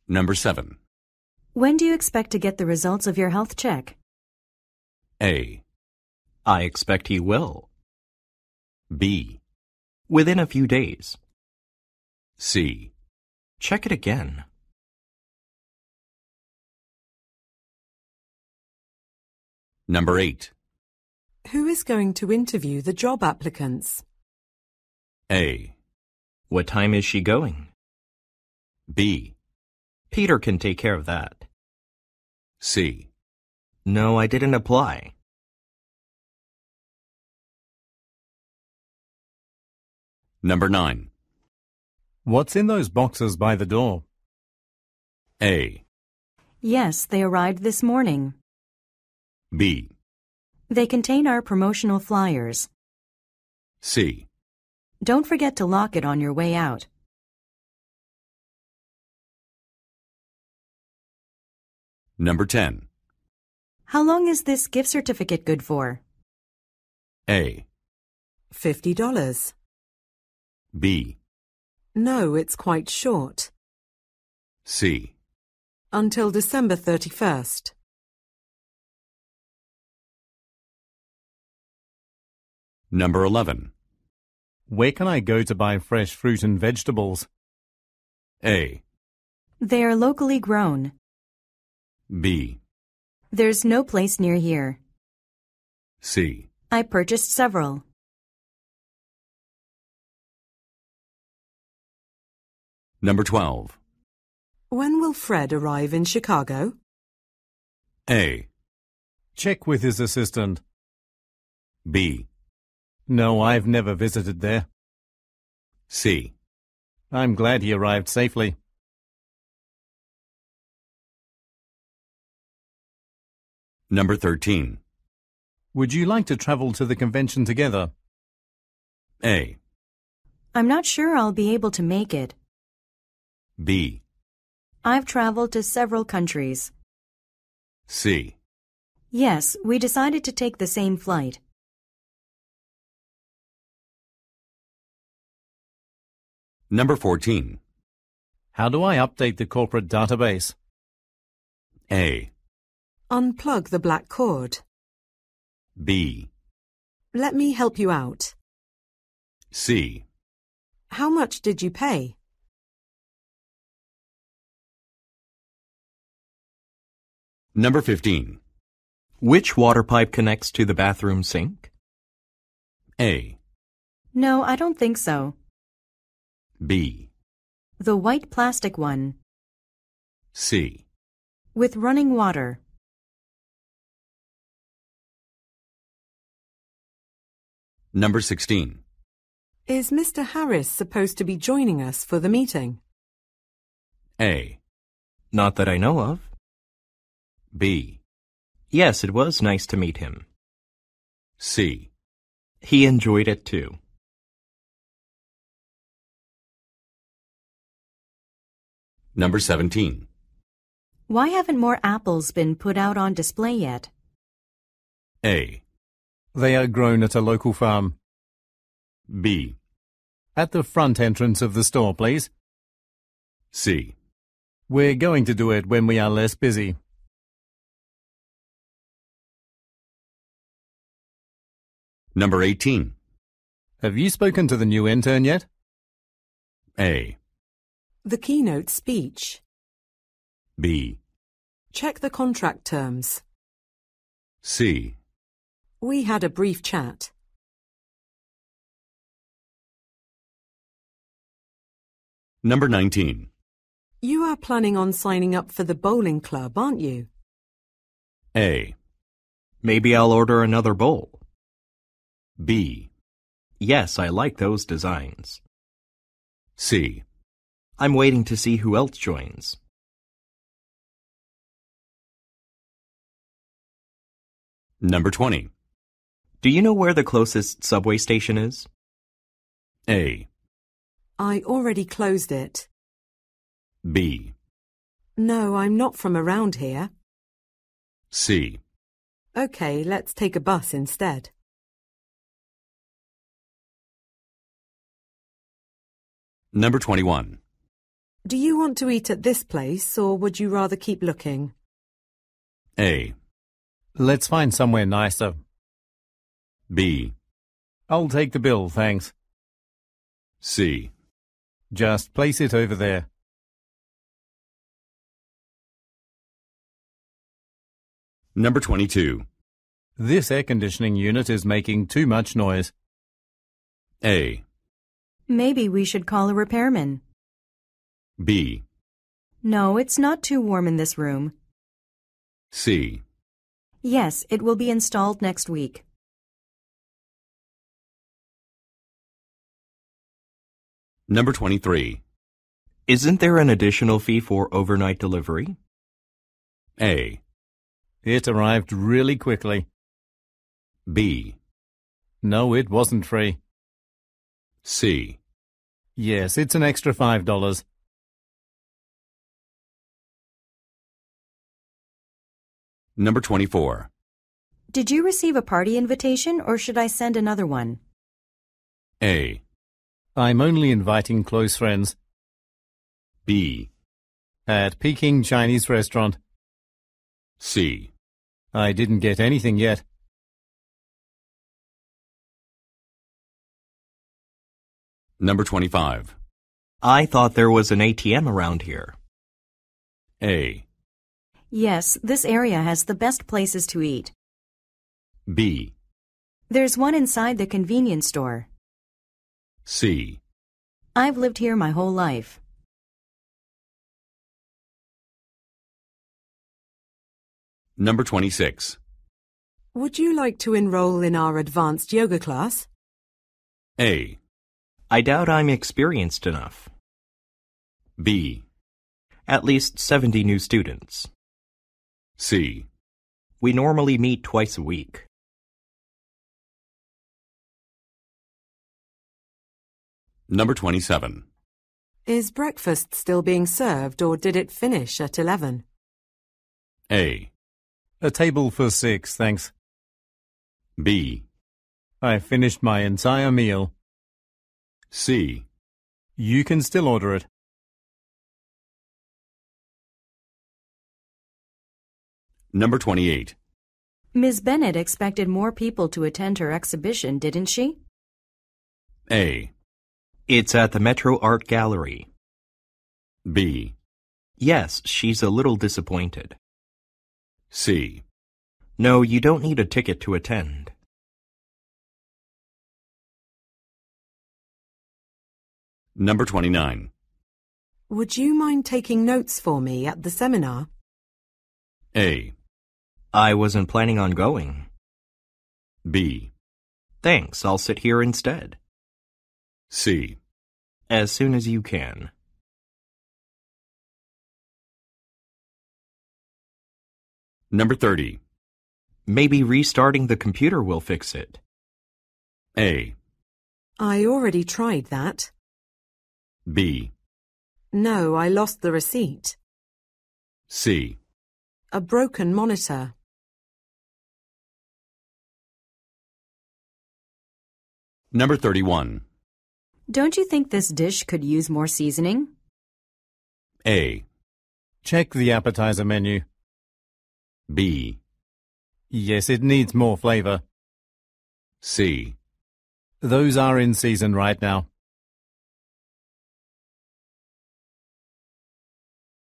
Number 7. When do you expect to get the results of your health check? A. I expect he will. B. Within a few days. C. Check it again. Number 8. Who is going to interview the job applicants? A. What time is she going? B. Peter can take care of that. C. No, I didn't apply. Number 9. What's in those boxes by the door? A. Yes, they arrived this morning. B. They contain our promotional flyers. C. Don't forget to lock it on your way out. Number 10. How long is this gift certificate good for? A. $50. B. No, it's quite short. C. Until December 31st. Number 11. Where can I go to buy fresh fruit and vegetables? A. They are locally grown. B. There's no place near here. C. I purchased several. Number 12. When will Fred arrive in Chicago? A. Check with his assistant. B. No, I've never visited there. C. I'm glad he arrived safely. Number 13. Would you like to travel to the convention together? A. I'm not sure I'll be able to make it. B. I've traveled to several countries. C. Yes, we decided to take the same flight. Number 14. How do I update the corporate database? A. Unplug the black cord. B. Let me help you out. C. How much did you pay? Number 15. Which water pipe connects to the bathroom sink? A. No, I don't think so. B. The white plastic one. C. With running water. Number 16. Is Mr. Harris supposed to be joining us for the meeting? A. Not that I know of. B. Yes, it was nice to meet him. C. He enjoyed it too. Number 17. Why haven't more apples been put out on display yet? A. They are grown at a local farm. B. At the front entrance of the store, please. C. We're going to do it when we are less busy. Number 18. Have you spoken to the new intern yet? A. The keynote speech. B. Check the contract terms. C. We had a brief chat. Number 19. You are planning on signing up for the bowling club, aren't you? A. Maybe I'll order another bowl. B. Yes, I like those designs. C. I'm waiting to see who else joins. Number 20. Do you know where the closest subway station is? A. I already closed it. B. No, I'm not from around here. C. Okay, let's take a bus instead. Number 21. Do you want to eat at this place, or would you rather keep looking? A. Let's find somewhere nicer. B. I'll take the bill, thanks. C. Just place it over there. Number 22. This air conditioning unit is making too much noise. A. Maybe we should call a repairman. B. No, it's not too warm in this room. C. Yes, it will be installed next week. Number 23. Isn't there an additional fee for overnight delivery? A. It arrived really quickly. B. No, it wasn't free. C. Yes, it's an extra $5. Number 24. Did you receive a party invitation or should I send another one? A. I'm only inviting close friends. B. At Peking Chinese restaurant. C. I didn't get anything yet. Number 25. I thought there was an ATM around here. A. Yes, this area has the best places to eat. B. There's one inside the convenience store. C. I've lived here my whole life. Number 26. Would you like to enroll in our advanced yoga class? A. I doubt I'm experienced enough. B. At least 70 new students. C. We normally meet twice a week. Number 27. Is breakfast still being served, or did it finish at 11? A. A table for 6, thanks. B. I finished my entire meal. C. You can still order it. Number 28. Ms. Bennett expected more people to attend her exhibition, didn't she? A. It's at the Metro Art Gallery. B. Yes, she's a little disappointed. C. No, you don't need a ticket to attend. Number 29. Would you mind taking notes for me at the seminar? A. I wasn't planning on going. B. Thanks, I'll sit here instead. C. As soon as you can. Number 30. Maybe restarting the computer will fix it. A. I already tried that. B. No, I lost the receipt. C. A broken monitor. Number 31. Don't you think this dish could use more seasoning? A. Check the appetizer menu. B. Yes, it needs more flavor. C. Those are in season right now.